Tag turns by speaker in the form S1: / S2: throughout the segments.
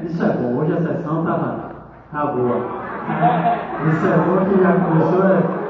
S1: Isso é bom, hoje a sessão tá boa. Isso é bom que já começou.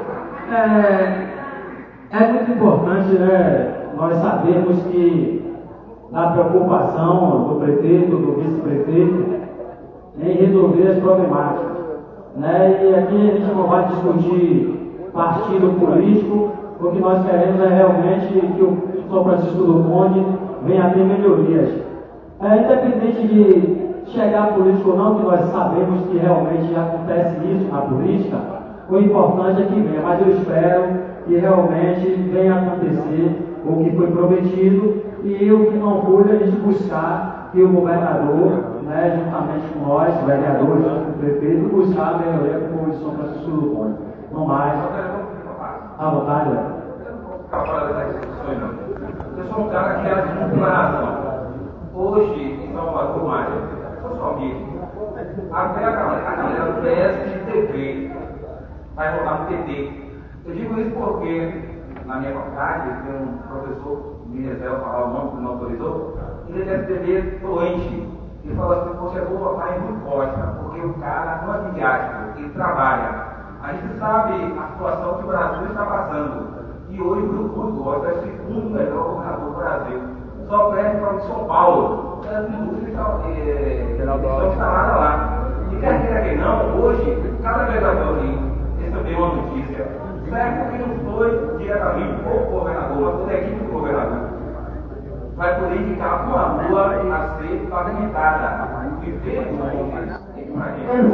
S1: É muito importante, né, nós sabemos que a preocupação do prefeito, do vice-prefeito, em resolver as problemáticas. Né? E aqui a gente não vai discutir partido político, o que nós queremos é realmente que o São Francisco do Conde venha a ter melhorias. Independente de chegar político ou não, que nós sabemos que realmente acontece isso na política, o importante é que venha, mas eu espero que realmente venha a acontecer o que foi prometido e o que não foi a gente buscar que o governador, né, juntamente com nós, vereadores, com o prefeito, buscar a melhoria para o povo de São Francisco do Conde. Não mais. À vontade, velho.
S2: Não fora dessas discussões, não. Eu sou um cara que era de comparação. Hoje, em Salvador, Mário, sou seu amigo. Até a galera do PSDB vai votar no PT. Eu digo isso porque, na minha faculdade, tem um professor, me reserva falar o nome que não autorizou, ele deve ter doente. Ele falou assim: você vou votar em Rui Costa, porque o cara não é midiático, ele trabalha. A gente sabe a situação que o Brasil está passando. E hoje o Rui Costa é o segundo melhor governador do Brasil. Só perde para o São Paulo. Estão instalados lá. E quer queira que não, hoje, cada vereador recebeu uma notícia. Certo que não foi diretamente o governador, mas toda a equipe do governador. Vai poder indicar uma rua a ser pavimentada.
S3: Governo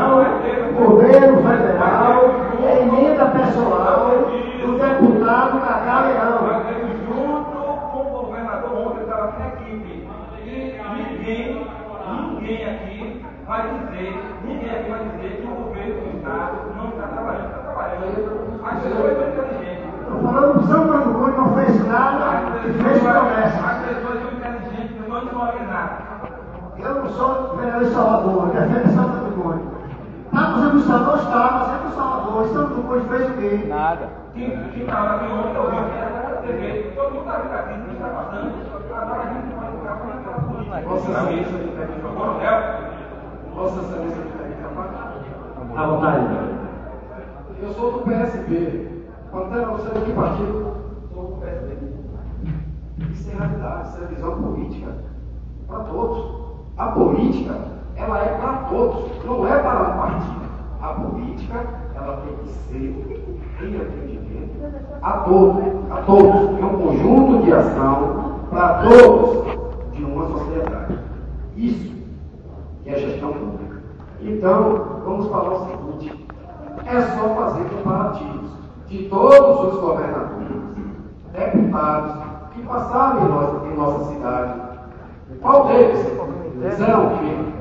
S3: federal, emenda pessoal do deputado Cacá Leão.
S2: Junto com o governador, ontem estava na equipe. E ninguém aqui vai dizer que o governo do Estado não está trabalhando. Está trabalhando. As pessoas são inteligentes.
S3: Estou falando do São Francisco do Conde, não fez nada e fez promessa.
S2: As pessoas são inteligentes, mas não sabem nada.
S3: Eu não sou vereador de Salvador, eu defendo São Francisco do Conde. Está fazendo o Estado, não está, mas é para o Salvador. São Francisco do Conde fez o quê?
S4: Nada.
S2: Quem estava aqui ontem, eu vi na TV, todo mundo está vendo aqui, o que está passando. Agora a gente vai ficar com aquela política.
S5: Vossa Excelência,
S2: Coronel.
S5: Vossa Excelência,
S1: À vontade.
S5: eu sou do PSB. Quando você é de que partido?
S2: Sou do PSB.
S5: Isso é realidade, isso é visão política. Para todos. A política, ela é para todos, não é para um partido. A política, ela tem que ser em atendimento a todos. É um conjunto de ação para todos de uma sociedade. Isso que é gestão pública. Então, vamos falar o seguinte: é só fazer comparativos de todos os governadores, deputados que passaram em nossa cidade. Qual deles disseram que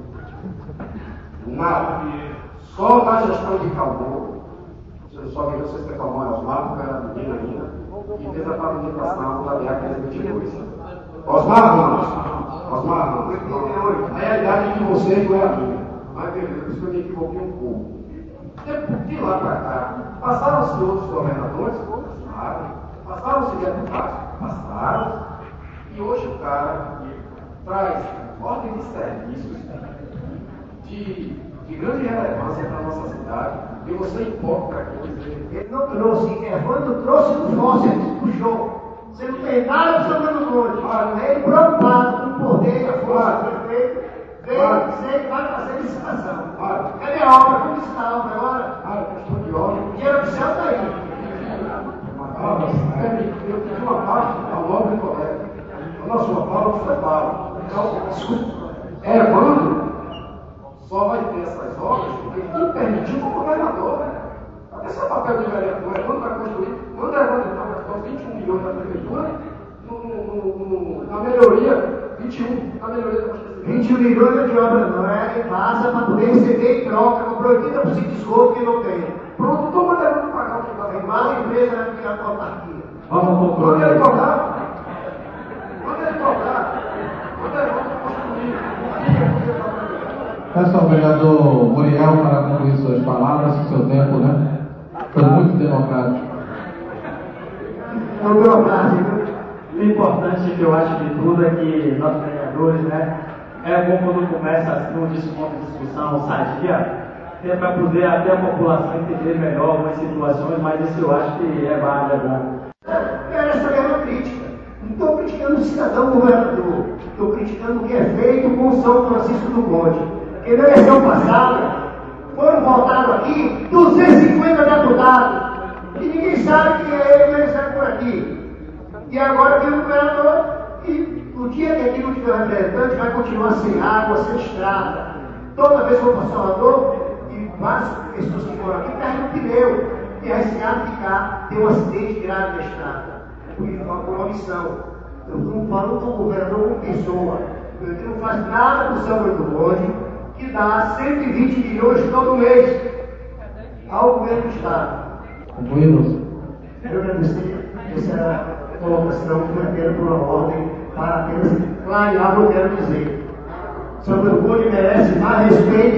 S5: só na gestão de Calmon, só que vocês têm Calmon Osmar, porque era menino ainda, e fez a pavimentação da BR-322. Osmar Ramos. A realidade de vocês não é a minha. Mas beleza, por isso que eu me equivoquei um pouco. De lá para cá, passaram-se outros governadores? Passaram-se deputados? Passaram. E hoje o cara traz ordem de serviços de grande relevância para a nossa cidade, e você importa aqui dizer.
S3: Ele não trouxe, Evandro trouxe no fóssil, puxou. Você não tem nada sobre o Conde. Ele preocupado com o poder e a força do prefeito, veio dizer que vai fazer licitação. Cadê a obra? Como está a obra agora?
S5: Questão de ordem.
S3: O dinheiro do céu está aí.
S5: Eu pedi uma parte ao nobre colega. A nossa fala foi para. Então, quando só vai ter essas obras porque quem permitiu foi o governador. Esse é o papel do vereador. Quando vai construir, quando é quando gastou 21 milhões da prefeitura, na melhoria, 21, na melhoria da construção.
S3: 21 milhões de obra não é passa para poder receber em troca, comprou 80% de esgoto que não tem.
S5: Pronto, então manda ele pagar o que vai.
S3: Tem mais empresa que a autarquia.
S1: Vamos concluir.
S5: Manda ele cobrar. Manda ele cobrar. Manda ele construir.
S4: Peço ao vereador Muriel para concluir suas palavras, seu tempo, né? Foi muito democrático.
S1: O importante que eu acho de tudo é que nossos vereadores, né, é bom quando começa assim uma discussão sadia, para poder até a população entender melhor algumas situações, mas isso eu acho que é válido, é bom.
S3: Era essa mesma crítica. Não estou criticando o cidadão governador, estou criticando o que é feito com o São Francisco do Conde. Porque na eleição passada foram votados aqui 250 deputados, e ninguém sabe quem é ele, mas sai por aqui. E agora vem o governador, e no dia que aqui não tiver representante, vai continuar sem água, sem estrada. Toda vez que eu vou para Salvador, e várias pessoas que moram aqui perdem o pneu, e arriscado ficar, ter um acidente grave na estrada. Por uma missão. Eu não falo do governador como pessoa. Ele não faz nada para o São Francisco do Conde, que dá 120 milhões todo mês ao governo do Estado. Eu agradecer essa colocação que foi feita por uma ordem para apenas clarear o que eu quero dizer. São Francisco do Conde merece mais respeito